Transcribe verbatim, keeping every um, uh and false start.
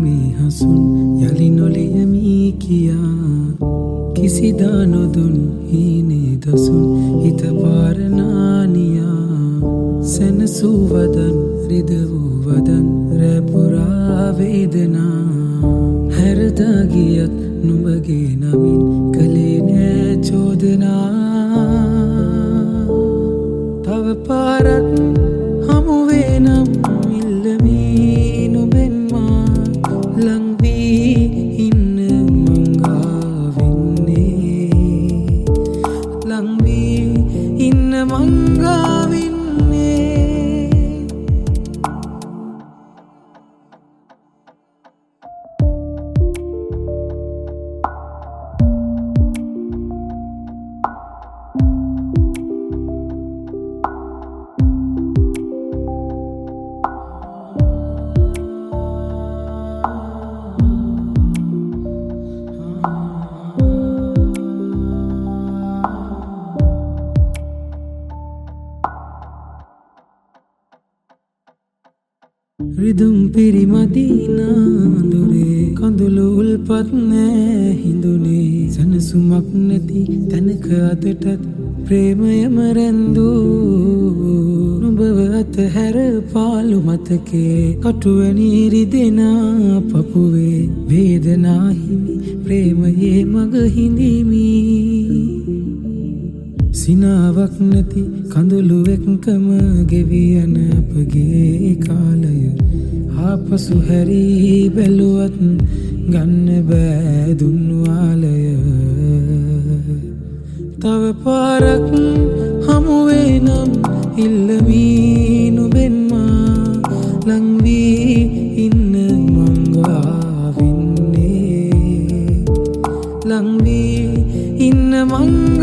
මේ හසුන් යලි නොලියමි කියා කිසිදා නොදුන් හීනේ දසුන් හිත පාරනානියා සැනසූ වදන් රිදවූ වදන් රැපුරා වේදනා හැරදා ගියත් නුඹගේ නමින් කලේ නෑ චෝදනා තව පාරක් හමුවේ නම් ඉල්ලමි නුඹෙන් මා ලං වී ඉන්න මංගාවෙන්නේ ලං වී ඉන්න මංගාවෙන්නේ රිදුම් පිරිමදීනා දුරේ කඳුළු උල්පත් නෑ හිඳුනේ සනසුමක් නැති තැනක අදටත් ප්‍රේමයම රැඳූ නුඹව අතහැර පාළු මතකේ කටුවැනි රිදෙනා පපුවේ වේදනා හිමි ප්‍රේමයේ මග හිඳිමි සිනාවක් නැති කඳුළු එක්කම ගෙවි යන අපගේ කාලය ආපසු හැරී බැලුවත් ගන්න බෑ දුන්නු ආලය තව පාරක් හමුවේ නම් ඉල්ලමි නුඹෙන් මා ලං වී ඉන්න මංගාවෙන්නේ ලං වී ඉන්න මං